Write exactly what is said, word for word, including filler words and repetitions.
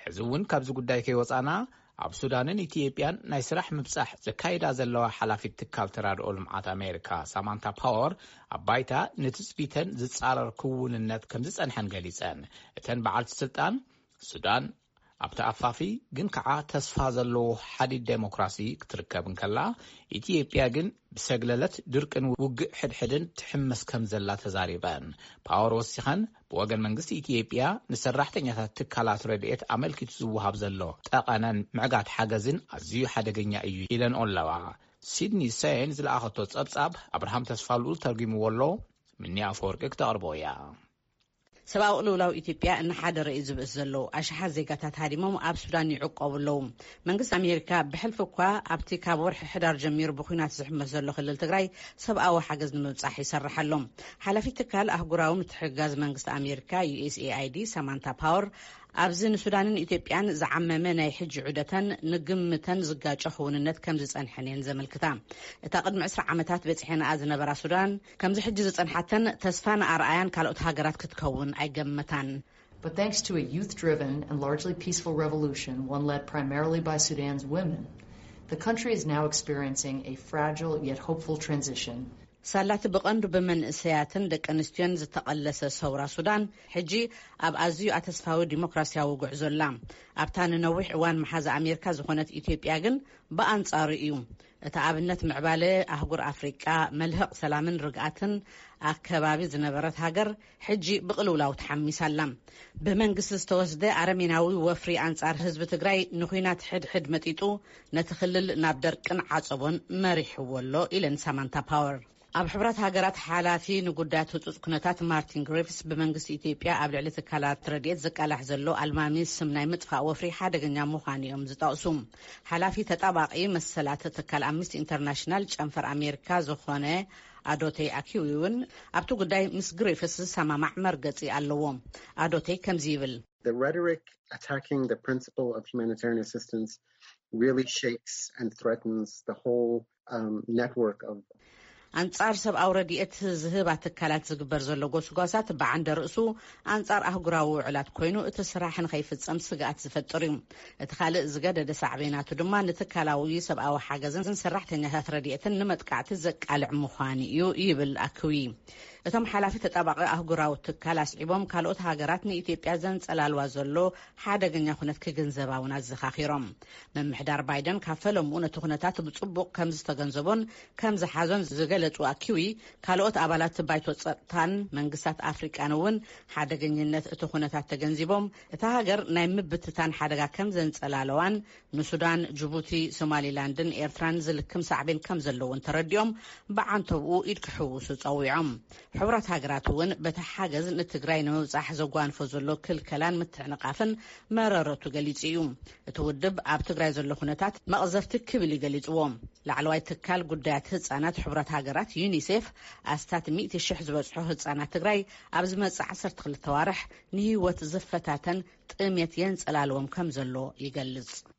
ሕዝውን ካብዚ ጉዳይ ከይወፃና ኣብ ሱዳንን ኢትዮጵያን ናይ ስራሕ ምብጻሕ ዘካይዳ ዘለዋ ሓላፊት ትካል ተራድኦ ልምዓት ኣሜሪካ ሳማንታ ፓወር ኣብ ባይታ ንትጽቢተን ዝጻረር ክውንነት ከም ዝጸንሐን ገሊጸን እተን በዓልቲ ስልጣን ሱዳን ኣብ ተኣፋፊ ግን ከዓ ተስፋ ዘለዎ ሓዲድ ዴሞክራሲ ክትርከብን ከላ ኢትዮጵያ ግን ብሰግለለት ድርቅን ውግእ ሕድሕድን ትሕመስ ከም ዘላ ተዛሪበን ፓወር ወሲኸን ብወገን መንግስቲ ኢትዮጵያ ንሰራሕተኛታት ትካላት ረድኤት ኣመልኪቱ ዝወሃብ ዘሎ ጠቐነን ምዕጋት ሓገዝን ኣዝዩ ሓደገኛ እዩ ኢለን ኣለዋ ሲድኒ ሴን ዝለኣኸቶ ጸብጻብ አብርሃም ተስፋልኡል ተርጊምዎ ኣሎ ምኒ ኣፈወርቂ ክተቕርቦ እያ ሰብኣዊ ቅልውላው ኢትዮጵያ እና ሓደ ርእይ ዝብእስ ዘሎ ኣሽሓት ዜጋታት ሃዲሞም ኣብ ሱዳን ይዕቀቡ ኣለዉ መንግስቲ ኣሜሪካ ብሕልፊ እኳ ኣብቲ ካብ ወርሒ ሕዳር ጀሚሩ ብኩናት ዝሕመስ ዘሎ ክልል ትግራይ ሰብኣዊ ሓገዝ ንምብጻሕ ይሰርሕ ኣሎ ሓላፊት ትካል ኣህጉራዊ ምትሕግጋዝ መንግስቲ ኣሜሪካ ዩኤስኤአይዲ ሳማንታ ፓወር ኣብዚ ንሱዳንን ኢትዮጵያን ዝዓመመ ናይ ሕጂ ዑደተን ንግምተን ዝጋጨ ክውንነት ከም ዝጸንሐን ዘመልክታ እታ ቅድሚ عشرة ዓመታት በጽሕና ዝነበራ ሱዳን ከምዚ ሕጂ ዝጸንሐተን ተስፋን ኣርኣያን ካልኦት ሃገራት ክትከውን ኣይገመታን But thanks to a youth-driven and largely peaceful revolution, one led primarily by Sudan's women, the country is now experiencing a fragile yet hopeful transition. ሳላት በቀንዱ በመንእሰያትን ደቀንስትዮን ዝተቀለሰ ሰውራ ሱዳን ሕጂ ኣብ ኣዝዩ ኣተስፋዊ ዲሞክራሲያዊ ጉዕዞላ ኣብታ ንነዊሕ እዋን መሓዛ ኣሜሪካ ዝኾነት ኢትዮጵያ ግን በኣንጻሩ እዩ እታ ኣብነት ምዕባለ ኣህጉር ኣፍሪቃ መልህቕ ሰላምን ርግኣትን ኣከባቢ ዝነበረት ሃገር ሕጂ ብቕልውላው ተሓሚሳላ ብመንግስቲ ዝተወስደ ኣረሜናዊ ወፍሪ አንጻር ህዝቢ ትግራይ ንኹናት ሕድሕድ መጢጡ ነቲ ክልል ናብ ደርቅን ዓጸቦን መሪሕዎ ኣሎ ኢለን ሳማንታ ፓወር ኣብ ሕብረት ሃገራት ሓላፊ ንጉዳያት ህጹጽ ኩነታት ማርቲን ግሪፍስ ብመንግስቲ ኢትዮጵያ ኣብ ልዕሊ ትካላት ረድኤት ዝቃላሕ ዘሎ ኣልማሚ ስም ናይ ምጥፋእ ወፍሪ ሓደገኛ ምዃኑ እዮም ዝጠቕሱ ሓላፊ ተጣባቂ መሰላት ትካል ኣምነስቲ ኢንተርናሽናል ጨንፈር ኣሜሪካ ዝኾነ ኣዶቴይ ኣኪዊውን ኣብቲ ጉዳይ ምስ ግሪፍስ ሰማማዕ መርገጺ ኣለዎ ኣዶቴይ ከምዚ ይብል The rhetoric attacking the principle of humanitarian assistance really shakes and threatens the whole um, network of አንጻር ሰብኣዊ ረድኤት ዝህባ ትካላት ዝግበር ዘሎ ጎስጓሳት ብዓንደ ርእሱ አንጻር ኣህጉራዊ ውዕላት ኮይኑ እቲ ስራሕን ከይፍጸም ስጋኣት ዝፈጥር እዩ እቲ ካልእ ዝገደደ ሳዕቤናቱ ድማ ንትካላዊ ሰብኣዊ ሓገዝን ሰራሕተኛታት ረድኤትን ንመጥቃዕቲ ዘቃልዕ ምዃኑ እዩ ይብል ኣክዊ እቶም ሓላፊ ተጣባቂ ኣህጉራዊ ትካል ኣስዒቦም ካልኦት ሃገራት ንኢትዮጵያ ዘንጸላልዋ ዘሎ ሓደገኛ ኩነት ክግንዘባውን ኣዘኻኺሮም መምሕዳር ባይደን ካፈለሙ ነቲ ኩነታት ብጽቡቕ ከም ዝተገንዘቦን ከም ዝሓዞን ዝገለጹ ኣኪዊ ካልኦት ኣባላት ባይቶ ጸጥታን መንግስታት ኣፍሪቃን እውን ሓደገኝነት እቲ ኩነታት ተገንዚቦም እታ ሃገር ናይ ምብትታን ሓደጋ ከም ዘንጸላለዋን ንሱዳን ጅቡቲ ሶማሊላንድን ኤርትራን ዝልክም ሳዕቤን ከም ዘለውን ተረዲኦም ብዓንተብኡ ኢድ ክሕውሱ ጸዊዖም ሕብረት ሃገራት እውን በቲ ሓገዝ ንትግራይ ንምብጻሕ ዘጓንፎ ዘሎ ክልከላን ምትዕንቃፍን መረረቱ ገሊጹ እዩ እቲ ውድብ ኣብ ትግራይ ዘሎ ኩነታት መቕዘፍቲ ክብል ይገሊጽዎ ላዕለዋይ ትካል ጉዳያት ህጻናት ሕብረት ሃገራት ዩኒሴፍ ኣስታት مئة ሺህ ዝበጽሑ ህጻናት ትግራይ ኣብ ዝመጽእ ዓሰርተ ክልተ ዋርሕ ንህይወት ዝፈታተን ጥሜት የንጸላልዎም ከም ዘሎ ይገልጽ